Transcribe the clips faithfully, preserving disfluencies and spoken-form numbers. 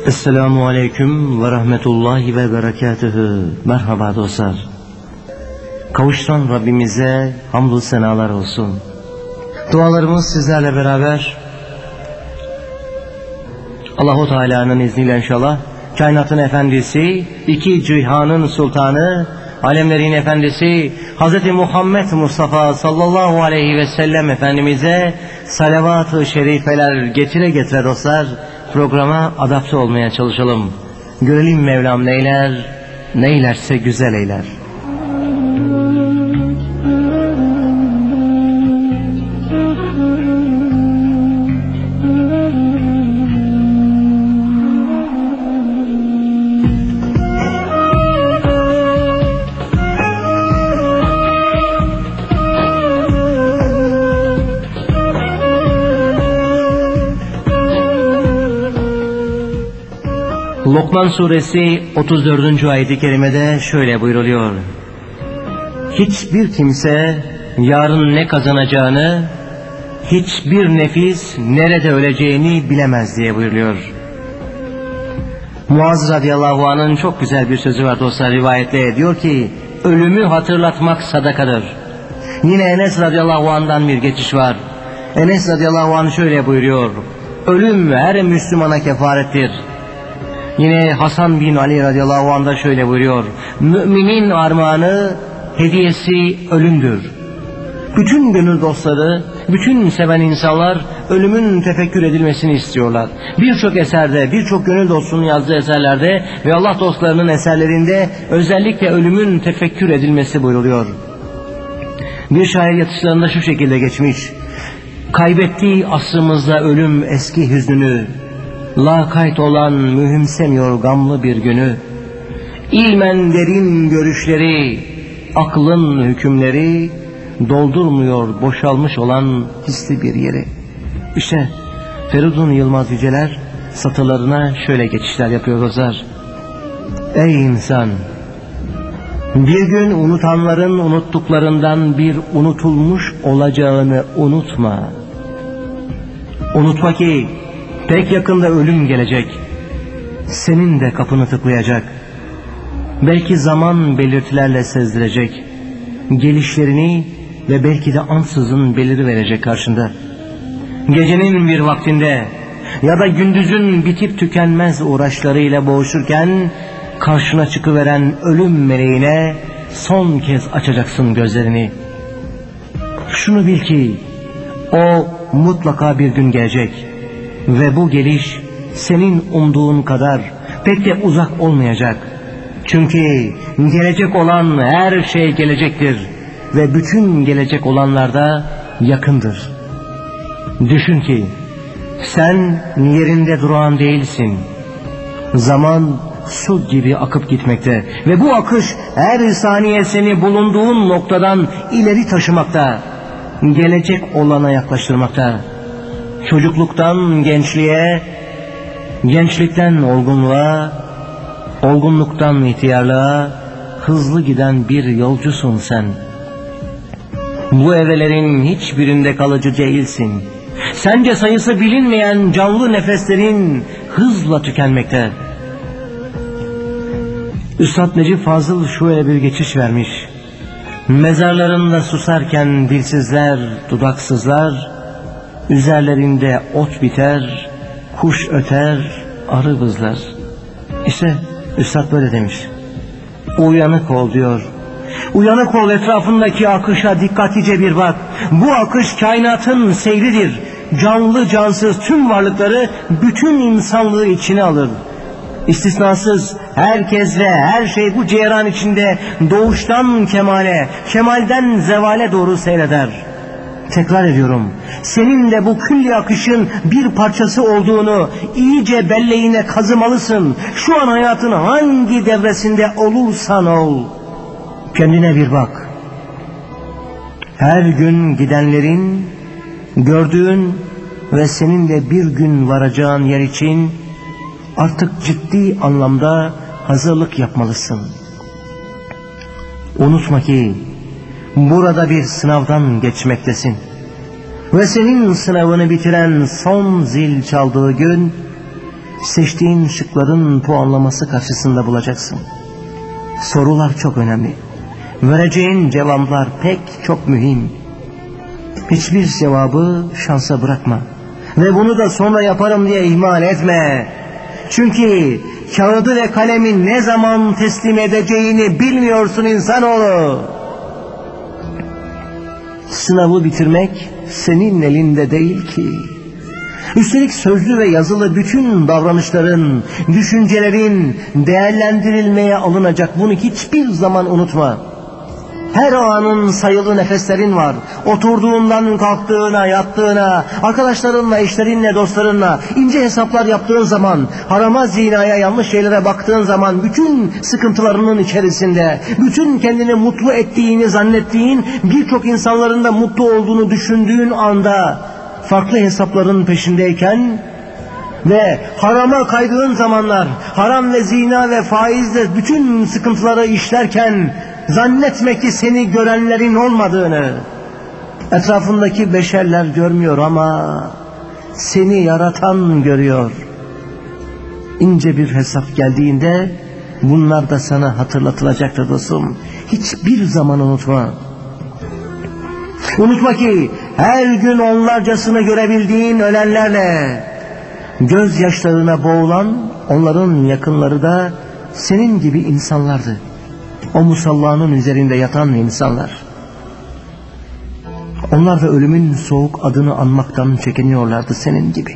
Esselamu Aleyküm ve Rahmetullahi ve Berekatühü. Merhaba dostlar. Kavuşturan Rabbimize hamdü senalar olsun. Dualarımız sizlerle beraber Allahu Teala'nın izniyle inşallah kainatın efendisi, iki cihanın sultanı, alemlerin efendisi Hz. Muhammed Mustafa sallallahu aleyhi ve sellem Efendimiz'e salavat-ı şerifeler getire getire dostlar, programa adapte olmaya çalışalım. Görelim Mevlam neyler, neylerse güzel eyler. Lokman suresi otuz dördüncü ayet-i kerimede şöyle buyruluyor: hiçbir kimse yarın ne kazanacağını, hiçbir nefis nerede öleceğini bilemez diye buyuruyor. Muaz radıyallahu anh'ın çok güzel bir sözü var dostlar, rivayetle diyor ki, ölümü hatırlatmak sadakadır. Yine Enes radıyallahu anh'dan bir geçiş var. Enes radıyallahu anh şöyle buyuruyor: ölüm her Müslümana kefarettir. Yine Hasan bin Ali radıyallahu anh da şöyle buyuruyor: müminin armağanı, hediyesi ölümdür. Bütün gönül dostları, bütün seven insanlar ölümün tefekkür edilmesini istiyorlar. Birçok eserde, birçok gönül dostunun yazdığı eserlerde ve Allah dostlarının eserlerinde özellikle ölümün tefekkür edilmesi buyruluyor. Bir şair yatışlarında şu şekilde geçmiş: kaybettiği asrımızda ölüm eski hüznünü, lakayt olan mühimsemiyor gamlı bir günü. İlmen derin görüşleri, aklın hükümleri doldurmuyor boşalmış olan hisli bir yeri. İşte Feridun Yılmaz Yüceler satırlarına şöyle geçişler yapıyor dostlar. Ey insan! Bir gün unutanların unuttuklarından bir unutulmuş olacağını unutma. Unutma ki pek yakında ölüm gelecek. Senin de kapını tıklayacak. Belki zaman belirtilerle sezdirecek gelişlerini ve belki de ansızın beliri verecek karşında. Gecenin bir vaktinde ya da gündüzün bitip tükenmez uğraşlarıyla boğuşurken karşına çıkıveren ölüm meleğine son kez açacaksın gözlerini. Şunu bil ki o mutlaka bir gün gelecek. Ve bu geliş senin umduğun kadar pek de uzak olmayacak. Çünkü gelecek olan her şey gelecektir. Ve bütün gelecek olanlar da yakındır. Düşün ki sen yerinde duran değilsin. Zaman su gibi akıp gitmekte. Ve bu akış her saniye seni bulunduğun noktadan ileri taşımakta. Gelecek olana yaklaştırmakta. Çocukluktan gençliğe, gençlikten olgunluğa, olgunluktan ihtiyarlığa hızlı giden bir yolcusun sen. Bu evrelerin hiçbirinde kalıcı değilsin. Sence sayısı bilinmeyen canlı nefeslerin hızla tükenmekte. Üstad Necip Fazıl şöyle bir geçiş vermiş: mezarlarında susarken dilsizler, dudaksızlar, üzerlerinde ot biter, kuş öter, arı vızlar. İşte Üstad böyle demiş. Uyanık ol diyor. Uyanık ol, etrafındaki akışa dikkatlice bir bak. Bu akış kainatın seyridir. Canlı cansız tüm varlıkları, bütün insanlığı içine alır. İstisnasız herkes ve her şey bu ceyran içinde doğuştan kemale, kemalden zevale doğru seyreder. Tekrar ediyorum, senin de bu külli akışın bir parçası olduğunu iyice belleğine kazımalısın. Şu an hayatın hangi devresinde olursan ol, kendine bir bak. Her gün gidenlerin, gördüğün ve senin de bir gün varacağın yer için artık ciddi anlamda hazırlık yapmalısın. Unutma ki burada bir sınavdan geçmektesin. Ve senin sınavını bitiren son zil çaldığı gün seçtiğin şıkların puanlaması karşısında bulacaksın. Sorular çok önemli. Vereceğin cevaplar pek çok mühim. Hiçbir cevabı şansa bırakma. Ve bunu da sonra yaparım diye ihmal etme. Çünkü kağıdı ve kalemi ne zaman teslim edeceğini bilmiyorsun insanoğlu. Sınavı bitirmek senin elinde değil ki. Üstelik sözlü ve yazılı bütün davranışların, düşüncelerin değerlendirilmeye alınacak. Bunu hiçbir zaman unutma. Her anın sayılı nefeslerin var. Oturduğundan kalktığına, yattığına, arkadaşlarınla, eşlerinle, dostlarınla ince hesaplar yaptığın zaman, harama, zinaya, yanlış şeylere baktığın zaman, bütün sıkıntılarının içerisinde, bütün kendini mutlu ettiğini zannettiğin, birçok insanların da mutlu olduğunu düşündüğün anda, farklı hesapların peşindeyken ve harama kaydığın zamanlar, haram ve zina ve faizle bütün sıkıntıları işlerken, zannetme ki seni görenlerin olmadığını. Etrafındaki beşerler görmüyor ama seni yaratan görüyor. İnce bir hesap geldiğinde bunlar da sana hatırlatılacaktır dostum. Hiçbir zaman unutma. Unutma ki her gün onlarcasını görebildiğin ölenlerle gözyaşlarına boğulan onların yakınları da senin gibi insanlardı. O musallanın üzerinde yatan insanlar. Onlar da ölümün soğuk adını anmaktan çekiniyorlardı senin gibi.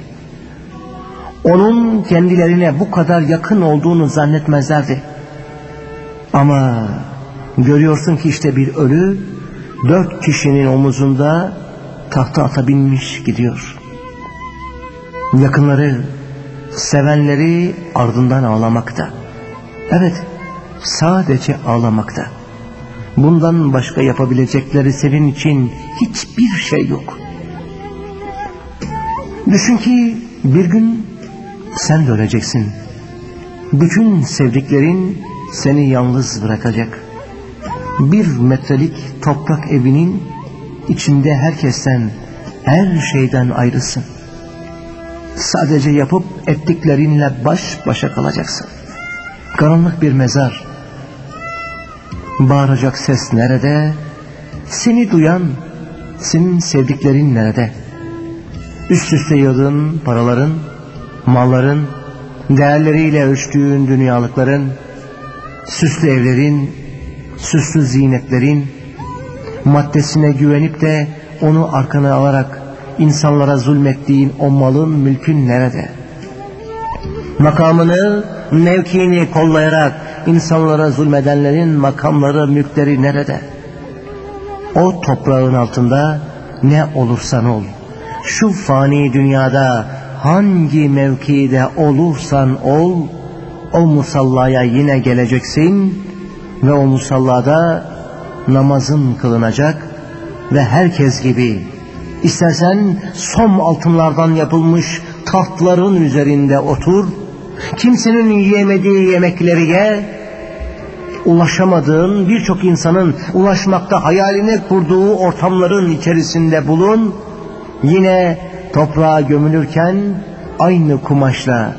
Onun kendilerine bu kadar yakın olduğunu zannetmezlerdi. Ama görüyorsun ki işte bir ölü dört kişinin omuzunda tahta ata binmiş gidiyor. Yakınları, sevenleri ardından ağlamakta. Evet, sadece ağlamakta. Bundan başka yapabilecekleri senin için hiçbir şey yok. Düşün ki bir gün sen de öleceksin. Bütün sevdiklerin seni yalnız bırakacak. Bir metrelik toprak evinin içinde herkesten, her şeyden ayrısın. Sadece yapıp ettiklerinle baş başa kalacaksın. Karanlık bir mezar. Bağıracak ses nerede? Seni duyan, senin sevdiklerin nerede? Üst üste yığdığın paraların, malların, değerleriyle ölçtüğün dünyalıkların, süslü evlerin, süslü zinetlerin, maddesine güvenip de onu arkana alarak insanlara zulmettiğin o malın, mülkün nerede? Makamını, mevkiini kollayarak insanlara zulmedenlerin makamları, mülkleri nerede? O toprağın altında ne olursan ol, şu fani dünyada hangi mevkide olursan ol, o musallaya yine geleceksin ve o musallada namazın kılınacak ve herkes gibi istersen som altınlardan yapılmış tahtların üzerinde otur, kimsenin yiyemediği yemekleri ye, ulaşamadığın birçok insanın ulaşmakta hayalini kurduğu ortamların içerisinde bulun, yine toprağa gömülürken aynı kumaşla,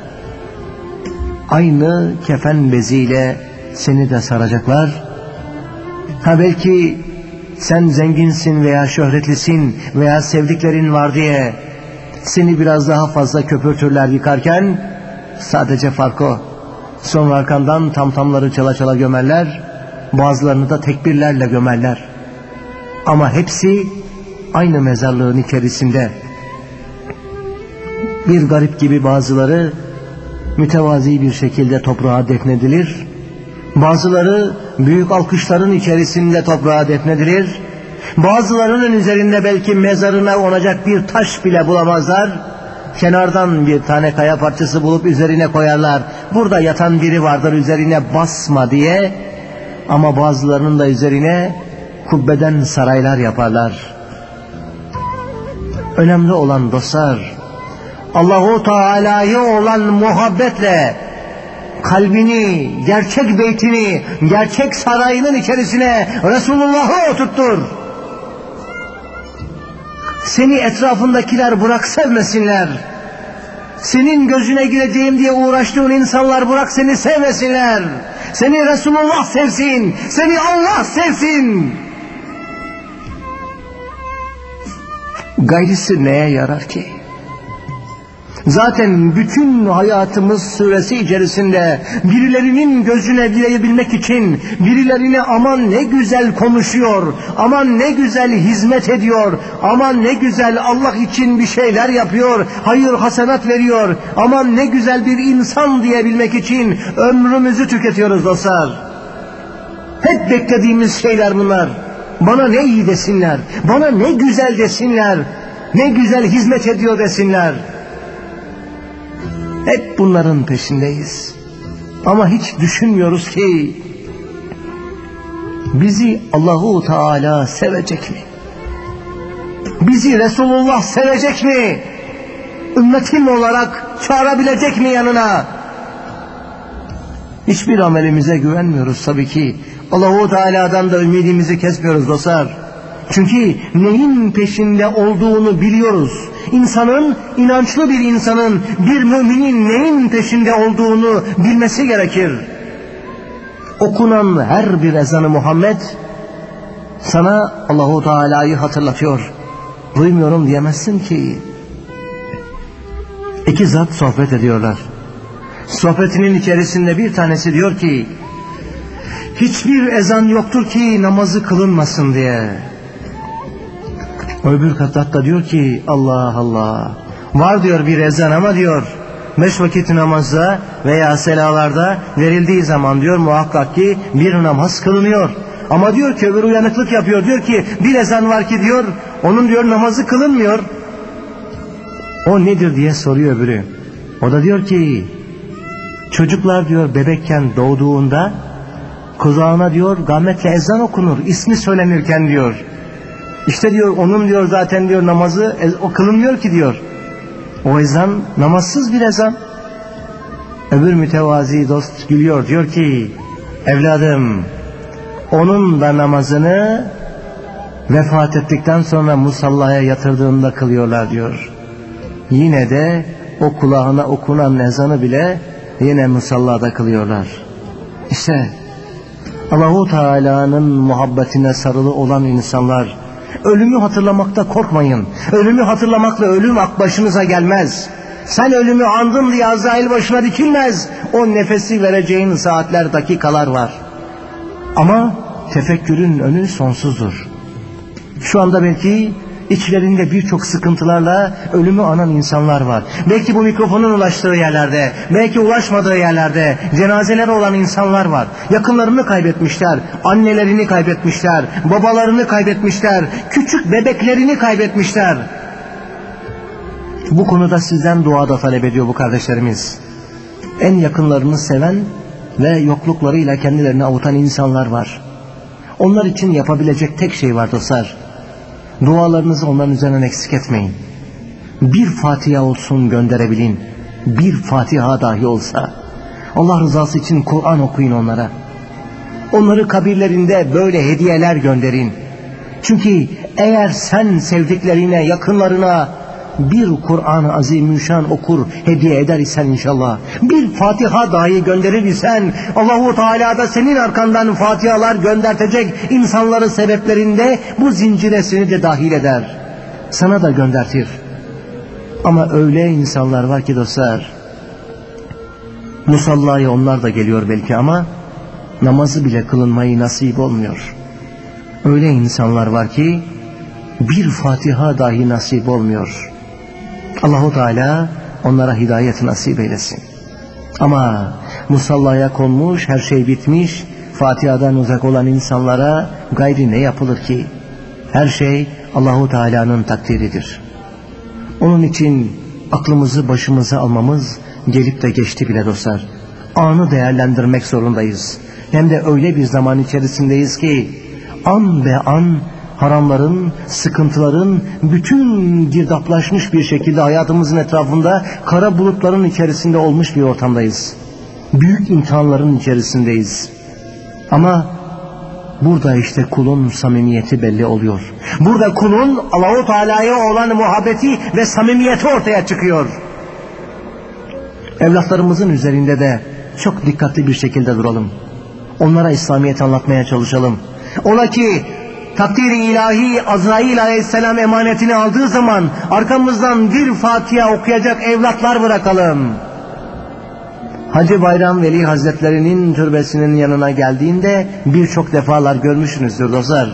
aynı kefen beziyle seni de saracaklar. Ha belki sen zenginsin veya şöhretlisin veya sevdiklerin var diye seni biraz daha fazla köpürtürler yıkarken, sadece fark o. Sonra arkandan tamtamları çala çala gömerler, bazılarını da tekbirlerle gömerler. Ama hepsi aynı mezarlığın içerisinde. Bir garip gibi bazıları mütevazi bir şekilde toprağa defnedilir, bazıları büyük alkışların içerisinde toprağa defnedilir, bazılarının üzerinde belki mezarına konacak bir taş bile bulamazlar, kenardan bir tane kaya parçası bulup üzerine koyarlar, burada yatan biri vardır üzerine basma diye. Ama bazılarının da üzerine kubbeden saraylar yaparlar. Önemli olan dostlar, Allahu Teala'ya olan muhabbetle kalbini, gerçek beytini, gerçek sarayının içerisine Resulullah'ı oturttur. Seni etrafındakiler bırak sevmesinler. Senin gözüne gireceğim diye uğraştığın insanlar bırak seni sevmesinler. Seni Resulullah sevsin, seni Allah sevsin. Gayrısı neye yarar ki? Zaten bütün hayatımız süresi içerisinde birilerinin gözüne girebilmek için birilerine aman ne güzel konuşuyor, aman ne güzel hizmet ediyor, aman ne güzel Allah için bir şeyler yapıyor, hayır hasenat veriyor, aman ne güzel bir insan diyebilmek için ömrümüzü tüketiyoruz dostlar. Hep beklediğimiz şeyler bunlar. Bana ne iyi desinler, bana ne güzel desinler, ne güzel hizmet ediyor desinler. Hep bunların peşindeyiz. Ama hiç düşünmüyoruz ki bizi Allahu Teala sevecek mi? Bizi Resulullah sevecek mi? Ümmetim olarak çağırabilecek mi yanına? Hiçbir amelimize güvenmiyoruz tabii ki. Allahu Teala'dan da ümidimizi kesmiyoruz dostlar. Çünkü neyin peşinde olduğunu biliyoruz. İnsanın, inançlı bir insanın, bir müminin neyin peşinde olduğunu bilmesi gerekir. Okunan her bir ezanı Muhammed sana Allahu Teala'yı hatırlatıyor. Duymuyorum diyemezsin ki. İki zat sohbet ediyorlar. Sohbetinin içerisinde bir tanesi diyor ki, hiçbir ezan yoktur ki namazı kılınmasın diye. Öbür zat da diyor ki, Allah Allah, var diyor bir ezan ama diyor beş vakit namazda veya selalarda verildiği zaman diyor muhakkak ki bir namaz kılınıyor. Ama diyor ki öbür uyanıklık yapıyor, diyor ki bir ezan var ki diyor onun diyor namazı kılınmıyor. O nedir diye soruyor öbürü. O da diyor ki çocuklar diyor bebekken doğduğunda kulağına diyor gametle ezan okunur, ismi söylenirken diyor. İşte diyor onun diyor zaten diyor namazı o kılınmıyor ki diyor. O ezan namazsız bir ezan. Öbür mütevazi dost gülüyor, diyor ki evladım onun da namazını vefat ettikten sonra musallaya yatırdığında kılıyorlar diyor. Yine de o kulağına okunan ezanı bile yine musallada kılıyorlar. İşte Allahu Teala'nın muhabbetine sarılı olan insanlar, ölümü hatırlamakta korkmayın. Ölümü hatırlamakla ölüm başınıza gelmez. Sen ölümü andın diye Azrail başına dikilmez. O nefesi vereceğin saatler, dakikalar var. Ama tefekkürün önü sonsuzdur. Şu anda belki içlerinde birçok sıkıntılarla ölümü anan insanlar var. Belki bu mikrofonun ulaştığı yerlerde, belki ulaşmadığı yerlerde cenazeleri olan insanlar var. Yakınlarını kaybetmişler, annelerini kaybetmişler, babalarını kaybetmişler, küçük bebeklerini kaybetmişler. Bu konuda sizden dua da talep ediyor bu kardeşlerimiz. En yakınlarını seven ve yokluklarıyla kendilerini avutan insanlar var. Onlar için yapabilecek tek şey var dostlar. Dualarınızı onların üzerinden eksik etmeyin. Bir Fatiha olsun gönderebilin. Bir Fatiha dahi olsa. Allah rızası için Kur'an okuyun onlara. Onları kabirlerinde böyle hediyeler gönderin. Çünkü eğer sen sevdiklerine, yakınlarına bir Kur'an-ı Azimüşşan okur, hediye eder isen inşallah, bir Fatiha dahi gönderir isen, Allahu Teala da senin arkandan Fatihalar göndertecek insanları sebeplerinde bu zincire seni de dahil eder. Sana da göndertir. Ama öyle insanlar var ki dostlar, musallaya onlar da geliyor belki ama namazı bile kılınmayı nasip olmuyor. Öyle insanlar var ki bir Fatiha dahi nasip olmuyor. Allahu Teala onlara hidayet nasip eylesin. Ama musallaya konmuş, her şey bitmiş, Fatiha'dan uzak olan insanlara gayri ne yapılır ki? Her şey Allahu Teala'nın takdiridir. Onun için aklımızı başımıza almamız gelip de geçti bile dostlar. Anı değerlendirmek zorundayız. Hem de öyle bir zaman içerisindeyiz ki an be an haramların, sıkıntıların bütün girdaplaşmış bir şekilde hayatımızın etrafında kara bulutların içerisinde olmuş bir ortamdayız. Büyük imtihanların içerisindeyiz. Ama burada işte kulun samimiyeti belli oluyor. Burada kulun Allahu Teala'ya olan muhabbeti ve samimiyeti ortaya çıkıyor. Evlatlarımızın üzerinde de çok dikkatli bir şekilde duralım. Onlara İslamiyet'i anlatmaya çalışalım. Ola ki takdir-i ilahi Azrail aleyhisselam emanetini aldığı zaman arkamızdan bir Fatiha okuyacak evlatlar bırakalım. Hacı Bayram Veli Hazretlerinin türbesinin yanına geldiğinde birçok defalar görmüşsünüzdür dostlar.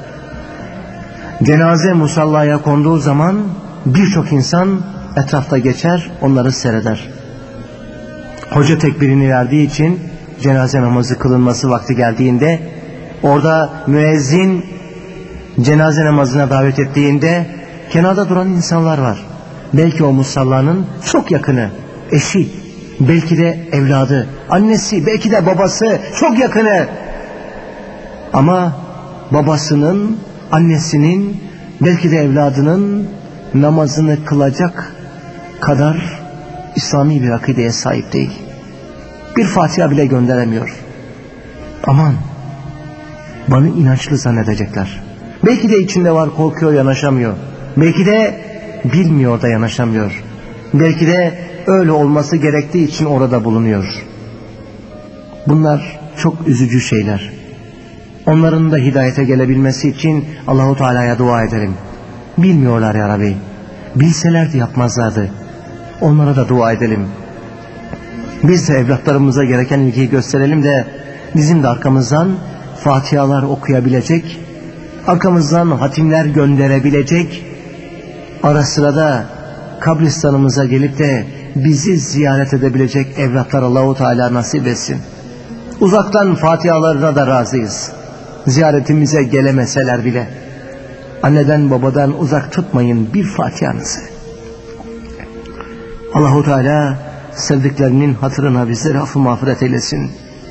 Cenaze musallaya konduğu zaman birçok insan etrafta geçer, onları seyreder. Hoca tekbirini verdiği için cenaze namazı kılınması vakti geldiğinde, orada müezzin cenaze namazına davet ettiğinde kenarda duran insanlar var. Belki o musallanın çok yakını, eşi, belki de evladı, annesi, belki de babası, çok yakını. Ama babasının, annesinin, belki de evladının namazını kılacak kadar İslami bir akideye sahip değil. Bir Fatiha bile gönderemiyor. Aman, bana inançlı zannedecekler. Belki de içinde var, korkuyor, yanaşamıyor. Belki de bilmiyor da yanaşamıyor. Belki de öyle olması gerektiği için orada bulunuyor. Bunlar çok üzücü şeyler. Onların da hidayete gelebilmesi için Allahu Teala'ya dua edelim. Bilmiyorlar ya Rabbi. Bilselerdi yapmazlardı. Onlara da dua edelim. Biz de evlatlarımıza gereken ilgiyi gösterelim de bizim de arkamızdan Fatihalar okuyabilecek, arkamızdan hatimler gönderebilecek, ara sıra da kabristanımıza gelip de bizi ziyaret edebilecek evlatlar Allahu Teala nasip etsin. Uzaktan Fatihalarına da razıyız. Ziyaretimize gelemeseler bile anneden babadan uzak tutmayın bir Fatiha'nızı. Allahu Teala sevdiklerinin hatırına bizleri affı mağfiret eylesin.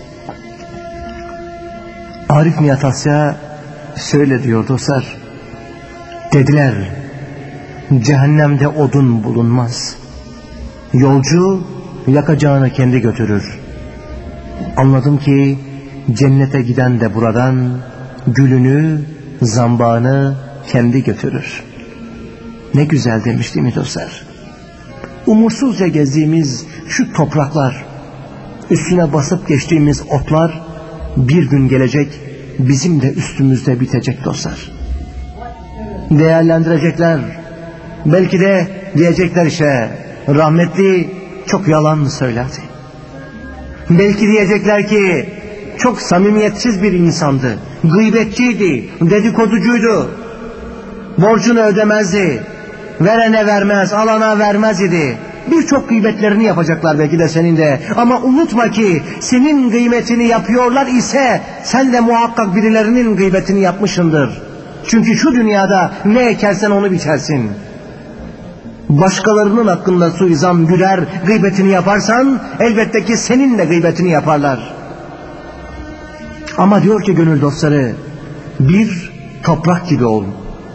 Arif Nihat Asya şöyle diyor dostlar. Dediler, cehennemde odun bulunmaz. Yolcu yakacağını kendi götürür. Anladım ki cennete giden de buradan gülünü, zambağını kendi götürür. Ne güzel demiş değil mi dostlar? Umursuzca gezdiğimiz şu topraklar, üstüne basıp geçtiğimiz otlar bir gün gelecek, bizim de üstümüzde bitecek dostlar. Değerlendirecekler. Belki de diyecekler işte rahmetli çok yalan mı söylerdi? Belki diyecekler ki çok samimiyetsiz bir insandı, gıybetçiydi, dedikoducuydu, borcunu ödemezdi, verene vermez, alana vermez idi. Birçok gıybetlerini yapacaklar belki de senin de. Ama unutma ki senin gıybetini yapıyorlar ise sen de muhakkak birilerinin gıybetini yapmışsındır. Çünkü şu dünyada ne ekersen onu biçersin. Başkalarının hakkında suizan güler, gıybetini yaparsan elbette ki senin de gıybetini yaparlar. Ama diyor ki gönül dostları, bir toprak gibi ol.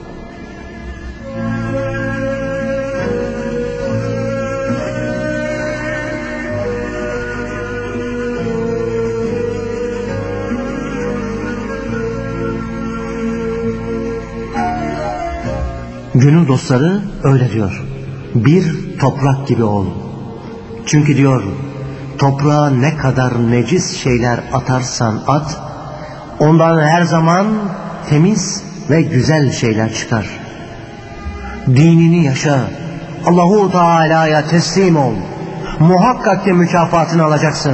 Gönül dostları öyle diyor. Bir toprak gibi ol. Çünkü diyor, toprağa ne kadar necis şeyler atarsan at, ondan her zaman temiz ve güzel şeyler çıkar. Dinini yaşa, Allahu Teala'ya teslim ol. Muhakkak ki mükafatını alacaksın.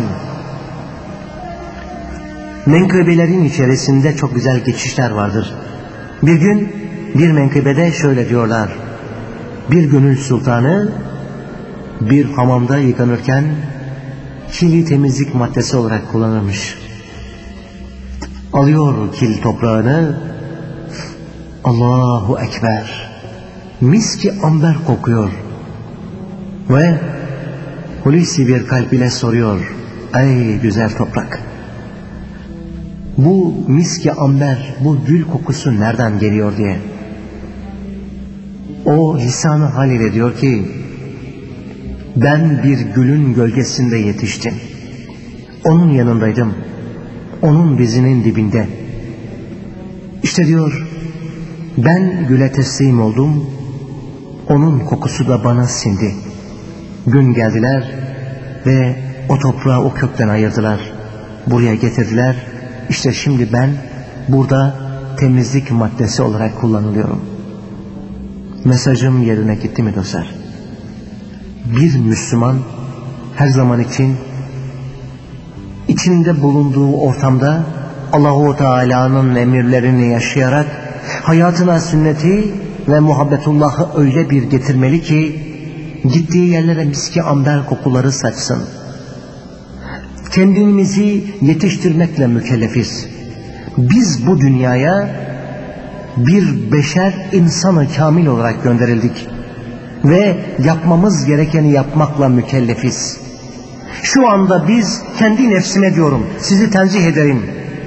Menkıbelerin içerisinde çok güzel geçişler vardır. Bir gün bir menkıbede şöyle diyorlar. Bir gönül sultanı bir hamamda yıkanırken kili temizlik maddesi olarak kullanırmış. Alıyor kil toprağını, Allahu Ekber, miski amber kokuyor ve Hulusi bir kalp ile soruyor, ey güzel toprak, bu miski amber, bu gül kokusu nereden geliyor diye. O lisan-ı hal ile diyor ki, ben bir gülün gölgesinde yetiştim. Onun yanındaydım. Onun dizinin dibinde. İşte diyor, ben güle teslim oldum. Onun kokusu da bana sindi. Gün geldiler, ve o toprağı o kökten ayırdılar. Buraya getirdiler. İşte şimdi ben burada temizlik maddesi olarak kullanılıyorum. Mesajım yerine gitti mi dostlar? Bir Müslüman her zaman için içinde bulunduğu ortamda Allah-u Teala'nın emirlerini yaşayarak hayatına sünneti ve muhabbetullahı öyle bir getirmeli ki gittiği yerlere miski amber kokuları saçsın. Kendimizi yetiştirmekle mükellefiz. Biz bu dünyaya bir beşer insanı kamil olarak gönderildik ve yapmamız gerekeni yapmakla mükellefiz. Şu anda biz kendi nefsime diyorum, sizi tenzih ederim.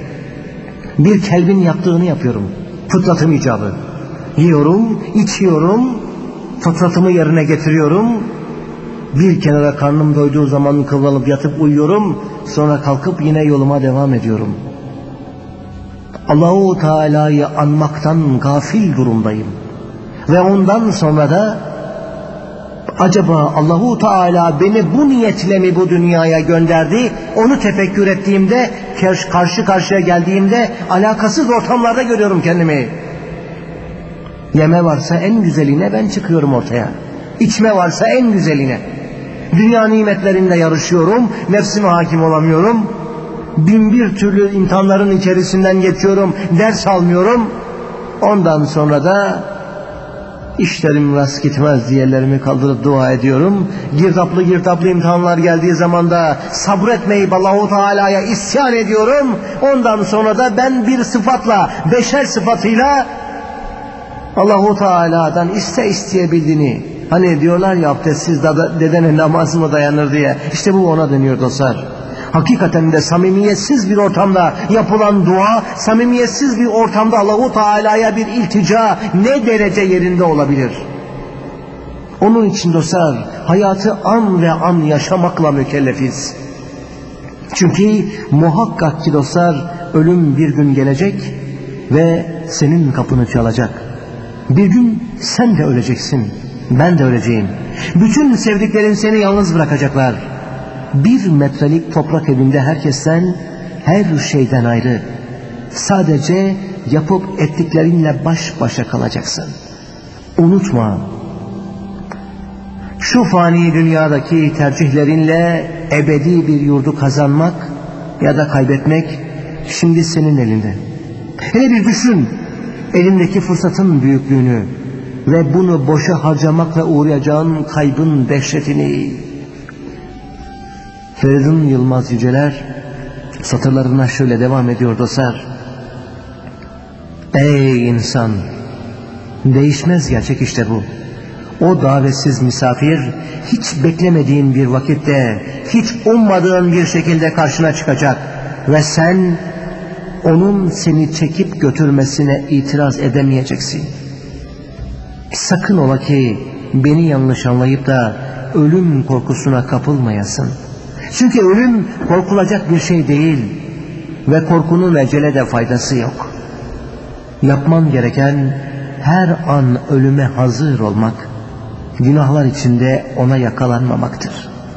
Bir kelbin yaptığını yapıyorum. Fıtratım icabı. Yiyorum, içiyorum, fıtratımı yerine getiriyorum. Bir kenara karnım doyduğu zaman kıvrılıp yatıp uyuyorum. Sonra kalkıp yine yoluma devam ediyorum. Allah-u Teala'yı anmaktan gafil durumdayım. Ve ondan sonra da acaba Allah-u Teala beni bu niyetle mi bu dünyaya gönderdi? Onu tefekkür ettiğimde, karşı karşıya geldiğimde alakasız ortamlarda görüyorum kendimi. Yeme varsa en güzeline ben çıkıyorum ortaya. İçme varsa en güzeline. Dünya nimetlerinde yarışıyorum, nefsime hakim olamıyorum. Bin bir türlü imtihanların içerisinden geçiyorum, ders almıyorum. Ondan sonra da işlerim rast gitmez diye ellerimi kaldırıp dua ediyorum. Girdaplı girdaplı imtihanlar geldiği zaman da sabretmeyip Allah-u Teala'ya isyan ediyorum. Ondan sonra da ben bir sıfatla, beşer sıfatıyla Allah-u Teala'dan iste isteyebildiğini, hani diyorlar ya abdestsiz dedenin namazı mı dayanır diye, işte bu ona dönüyor dostlar. Hakikaten de samimiyetsiz bir ortamda yapılan dua, samimiyetsiz bir ortamda Allah-u Teala'ya bir iltica ne derece yerinde olabilir? Onun için dostlar, hayatı an ve an yaşamakla mükellefiz. Çünkü muhakkak ki dostlar, ölüm bir gün gelecek ve senin kapını çalacak. Bir gün sen de öleceksin, ben de öleceğim. Bütün sevdiklerin seni yalnız bırakacaklar. Bir metrelik toprak evinde herkesten, her şeyden ayrı. Sadece yapıp ettiklerinle baş başa kalacaksın. Unutma, şu fani dünyadaki tercihlerinle ebedi bir yurdu kazanmak ya da kaybetmek şimdi senin elinde. Hele bir düşün, elindeki fırsatın büyüklüğünü ve bunu boşa harcamakla uğrayacağın kaybın dehşetini. Feridun Yılmaz Yüceler satırlarına şöyle devam ediyor dostlar. Ey insan! Değişmez gerçek işte bu. O davetsiz misafir hiç beklemediğin bir vakitte, hiç ummadığın bir şekilde karşına çıkacak ve sen onun seni çekip götürmesine itiraz edemeyeceksin. Sakın ola ki beni yanlış anlayıp da ölüm korkusuna kapılmayasın. Çünkü ölüm korkulacak bir şey değil ve korkunun ecelede faydası yok. Yapman gereken her an ölüme hazır olmak, günahlar içinde ona yakalanmamaktır.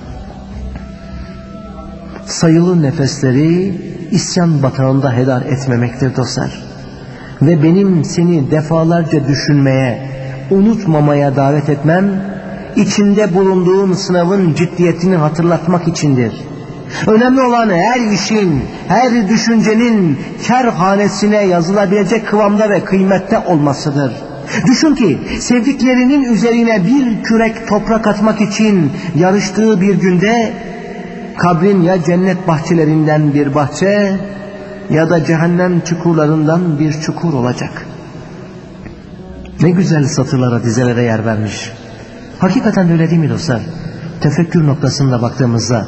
Sayılı nefesleri isyan batağında hedar etmemektir dostlar. Ve benim seni defalarca düşünmeye, unutmamaya davet etmem, içinde bulunduğun sınavın ciddiyetini hatırlatmak içindir. Önemli olan her işin, her düşüncenin kârhanesine yazılabilecek kıvamda ve kıymette olmasıdır. Düşün ki sevdiklerinin üzerine bir kürek toprak atmak için yarıştığı bir günde kabrin ya cennet bahçelerinden bir bahçe ya da cehennem çukurlarından bir çukur olacak. Ne güzel satırlara, dizelere yer vermiş. Hakikaten öyle değil mi dostlar? Tefekkür noktasında baktığımızda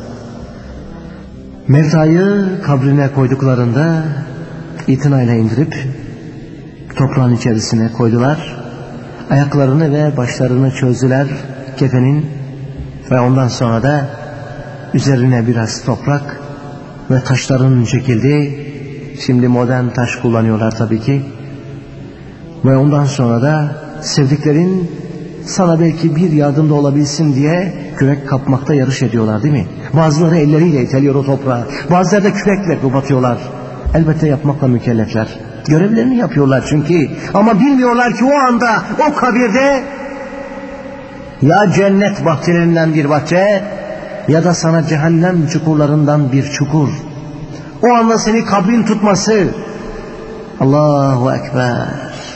mevtayı kabrine koyduklarında itinayla indirip toprağın içerisine koydular. Ayaklarını ve başlarını çözdüler kefenin ve ondan sonra da üzerine biraz toprak ve taşların çekildi. Şimdi modern taş kullanıyorlar tabii ki. Ve ondan sonra da sevdiklerin sana belki bir yardımda olabilsin diye kürek kapmakta yarış ediyorlar değil mi? Bazıları elleriyle iteliyor o toprağı. Bazıları da kürekle kapatıyorlar. Elbette yapmakla mükellefler. Görevlerini yapıyorlar çünkü. Ama bilmiyorlar ki o anda o kabirde ya cennet bahçelerinden bir bahçe ya da sana cehennem çukurlarından bir çukur. O anda seni kabrin tutması. Allahu Ekber.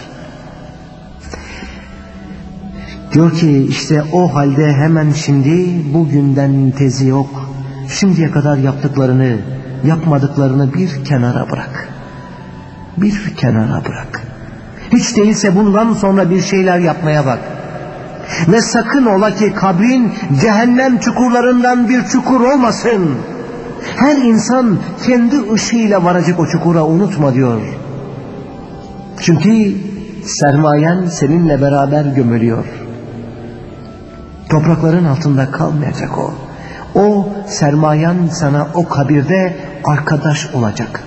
Diyor ki işte o halde hemen şimdi bugünden tezi yok. Şimdiye kadar yaptıklarını, yapmadıklarını bir kenara bırak. Bir kenara bırak. Hiç değilse bundan sonra bir şeyler yapmaya bak. Ve sakın ola ki kabrin cehennem çukurlarından bir çukur olmasın. Her insan kendi ışığıyla varacak o çukura, unutma diyor. Çünkü sermayen seninle beraber gömülüyor. Toprakların altında kalmayacak o. O sermayen sana o kabirde arkadaş olacak.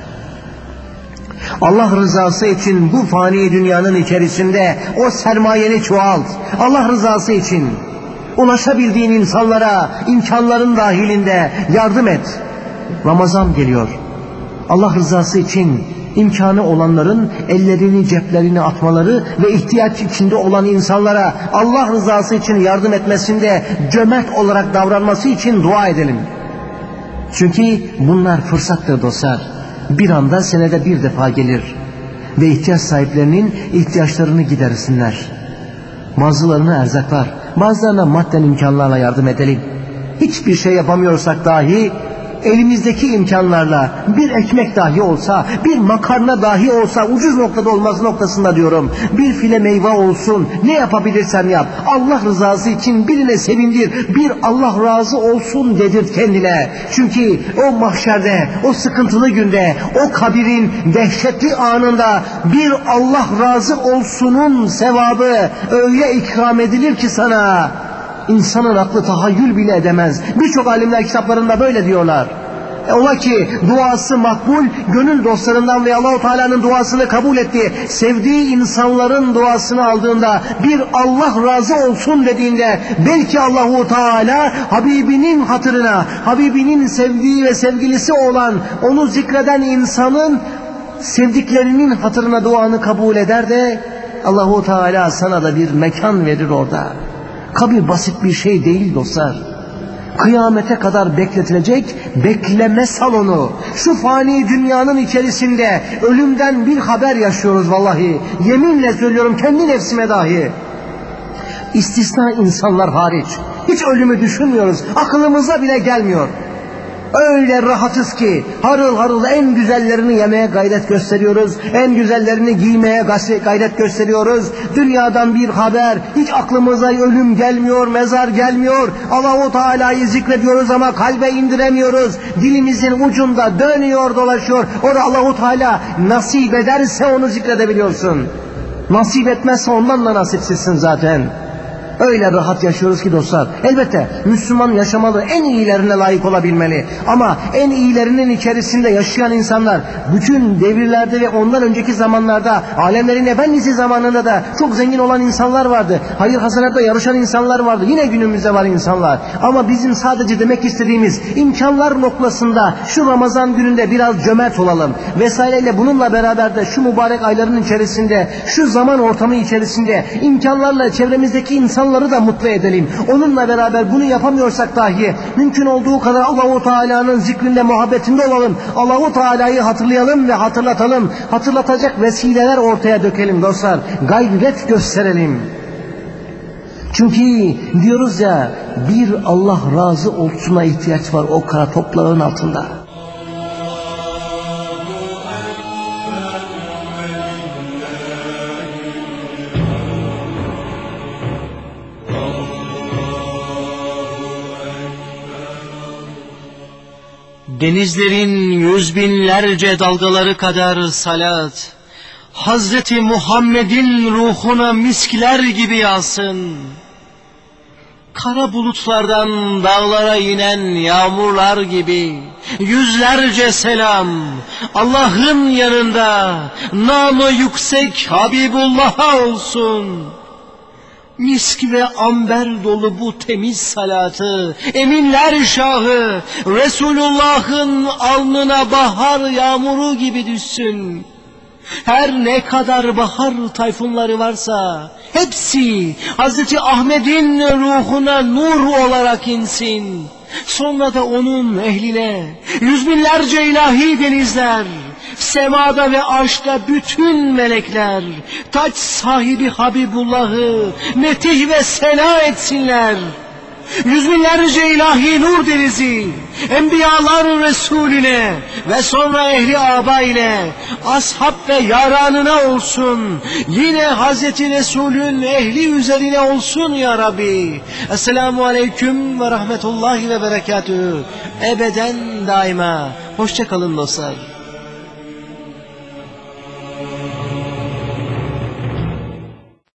Allah rızası için bu fani dünyanın içerisinde o sermayeni çoğalt. Allah rızası için ulaşabildiğin insanlara imkanların dahilinde yardım et. Ramazan geliyor. Allah rızası için imkanı olanların ellerini ceplerini atmaları ve ihtiyaç içinde olan insanlara Allah rızası için yardım etmesinde cömert olarak davranması için dua edelim. Çünkü bunlar fırsattır dostlar. Bir anda senede bir defa gelir ve ihtiyaç sahiplerinin ihtiyaçlarını gidersinler. Bazılarına erzaklar, bazılarına madden imkanlarla yardım edelim. Hiçbir şey yapamıyorsak dahi elimizdeki imkanlarla bir ekmek dahi olsa, bir makarna dahi olsa, ucuz noktada olması noktasında diyorum, bir file meyve olsun, ne yapabilirsen yap. Allah rızası için birine sevindir, bir Allah razı olsun dedir kendine. Çünkü o mahşerde, o sıkıntılı günde, o kabirin dehşetli anında bir Allah razı olsunun sevabı öyle ikram edilir ki sana, İnsanın aklı tahayyül bile edemez. Birçok alimler kitaplarında böyle diyorlar. E ola ki duası makbul, gönül dostlarından ve Allah-u Teala'nın duasını kabul ettiği, sevdiği insanların duasını aldığında, bir Allah razı olsun dediğinde, belki Allah-u Teala Habibinin hatırına, Habibinin sevdiği ve sevgilisi olan, onu zikreden insanın sevdiklerinin hatırına duanı kabul eder de Allah-u Teala sana da bir mekan verir orada. Kabir basit bir şey değil dostlar. Kıyamete kadar bekletilecek bekleme salonu. Şu fani dünyanın içerisinde ölümden bir haber yaşıyoruz vallahi. Yeminle söylüyorum, kendi nefsime dahi. İstisna insanlar hariç. Hiç ölümü düşünmüyoruz. Aklımıza bile gelmiyor. Öyle rahatız ki harıl harıl en güzellerini yemeye gayret gösteriyoruz. En güzellerini giymeye gayret gösteriyoruz. Dünyadan bir haber, hiç aklımıza ölüm gelmiyor, mezar gelmiyor. Allah-u Teala'yı zikrediyoruz ama kalbe indiremiyoruz. Dilimizin ucunda dönüyor dolaşıyor. O da Allah-u Teala nasip ederse onu zikredebiliyorsun. Nasip etmezse ondan da nasipsizsin zaten. Öyle rahat yaşıyoruz ki dostlar. Elbette Müslüman yaşamalı, en iyilerine layık olabilmeli. Ama en iyilerinin içerisinde yaşayan insanlar, bütün devirlerde ve ondan önceki zamanlarda, alemlerin efendisi zamanında da çok zengin olan insanlar vardı. Hayır hasanatta yarışan insanlar vardı. Yine günümüzde var insanlar. Ama bizim sadece demek istediğimiz, imkanlar noktasında şu Ramazan gününde biraz cömert olalım vesaireyle, bununla beraber de şu mübarek ayların içerisinde, şu zaman ortamı içerisinde imkanlarla çevremizdeki insan İnsanları da mutlu edelim. Onunla beraber bunu yapamıyorsak dahi mümkün olduğu kadar Allah-u Teala'nın zikrinde, muhabbetinde olalım. Allah-u Teala'yı hatırlayalım ve hatırlatalım. Hatırlatacak vesileler ortaya dökelim dostlar. Gayret gösterelim. Çünkü diyoruz ya, bir Allah razı olsuna ihtiyaç var o kara toprağın altında. Denizlerin yüz binlerce dalgaları kadar salat, Hazreti Muhammed'in ruhuna miskler gibi yağsın. Kara bulutlardan dağlara inen yağmurlar gibi yüzlerce selam, Allah'ın yanında namı yüksek Habibullah'a olsun. Misk ve amber dolu bu temiz salatı, eminler şahı, Resulullah'ın alnına bahar yağmuru gibi düşsün. Her ne kadar bahar tayfunları varsa, hepsi Hazreti Ahmet'in ruhuna nur olarak insin. Sonra da onun ehline, yüz binlerce ilahi denizler, semada ve arşta bütün melekler, taç sahibi Habibullah'ı metih ve sena etsinler. Yüz binlerce ilahi nur denizi, enbiyalar Resulüne ve sonra ehli aba ile, ashab ve yaranına olsun. Yine Hazreti Resulün ehli üzerine olsun ya Rabbi. Esselamu aleyküm ve rahmetullahi ve berekatühü. Ebeden daima. Hoşça kalın dostlar.